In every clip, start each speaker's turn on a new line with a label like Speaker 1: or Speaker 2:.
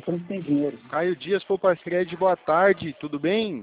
Speaker 1: mostrando que tem dinheiro.
Speaker 2: Caio Dias, Poupa Cred, boa tarde, tudo bem?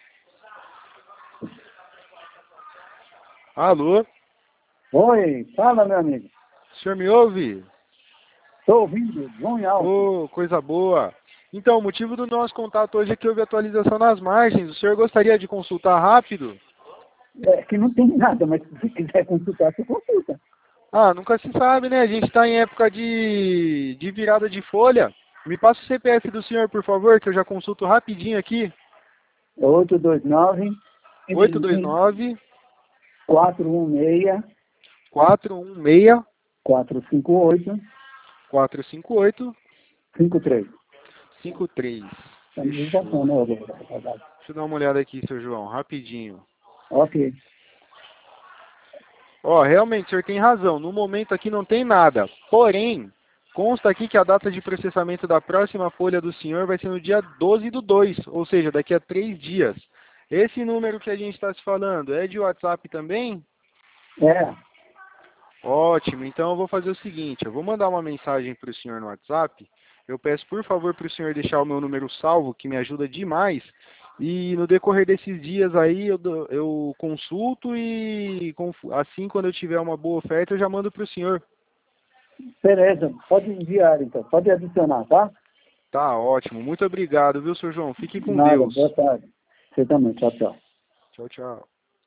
Speaker 2: Alô?
Speaker 1: Oi, fala, meu amigo.
Speaker 2: O senhor me ouve?
Speaker 1: Estou ouvindo, bom e alto.
Speaker 2: Ô, coisa boa. Então, o motivo do nosso contato hoje é que houve atualização nas margens. O senhor gostaria de consultar rápido?
Speaker 1: É que não tem nada, mas se quiser consultar, você consulta.
Speaker 2: Ah, nunca se sabe, né? A gente está em época de virada de folha. Me passa o CPF do senhor, por favor, que eu já consulto rapidinho aqui.
Speaker 1: 829
Speaker 2: 829
Speaker 1: 416
Speaker 2: 416
Speaker 1: 458
Speaker 2: 458
Speaker 1: 53.
Speaker 2: 53.
Speaker 1: Estamos em votação, né, Roberto?
Speaker 2: Deixa eu dar uma olhada aqui, seu João, rapidinho.
Speaker 1: Ok.
Speaker 2: Ó, realmente, o senhor tem razão. No momento aqui não tem nada. Porém, consta aqui que a data de processamento da próxima folha do senhor vai ser no dia 12/2, ou seja, daqui a 3 dias. Esse número que a gente está se falando é de WhatsApp também?
Speaker 1: É,
Speaker 2: Ótimo, então eu vou fazer o seguinte, eu vou mandar uma mensagem para o senhor no WhatsApp, eu peço por favor para o senhor deixar o meu número salvo, que me ajuda demais, e no decorrer desses dias aí eu consulto e assim quando eu tiver uma boa oferta eu já mando para o senhor.
Speaker 1: beleza. Pode enviar, então. Pode adicionar, tá?
Speaker 2: Tá ótimo, muito obrigado, viu, senhor João? Fique com
Speaker 1: Nada,
Speaker 2: Deus.
Speaker 1: boa tarde. Você também, tchau, tchau.
Speaker 2: Tchau, tchau.